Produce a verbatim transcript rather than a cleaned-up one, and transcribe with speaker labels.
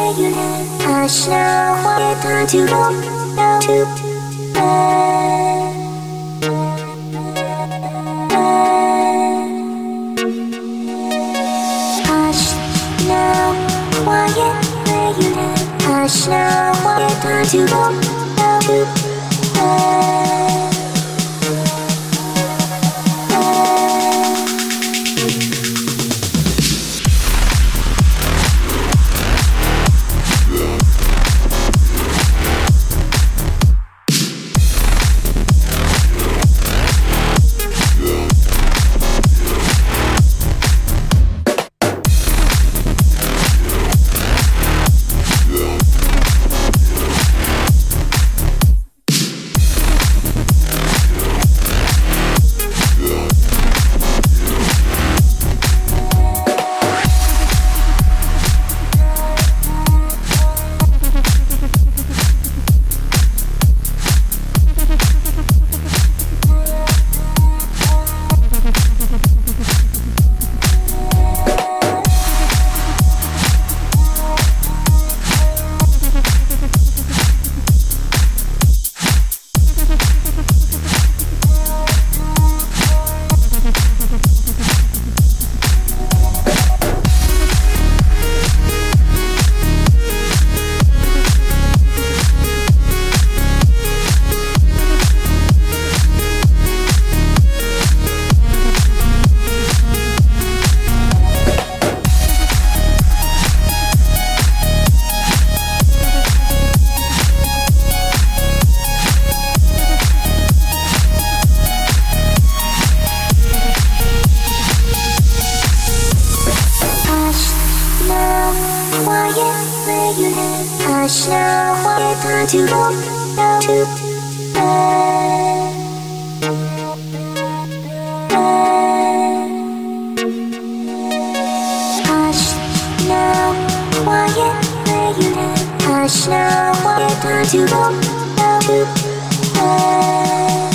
Speaker 1: where you live. Hush now, quiet time to go, go to bed. Hush now, quiet where you live. Hush now, quiet time to go, go to bed. Hush now, quiet time to go, go to bed. Hush now, quiet where you live. Hush now, quiet time to go, go to bed.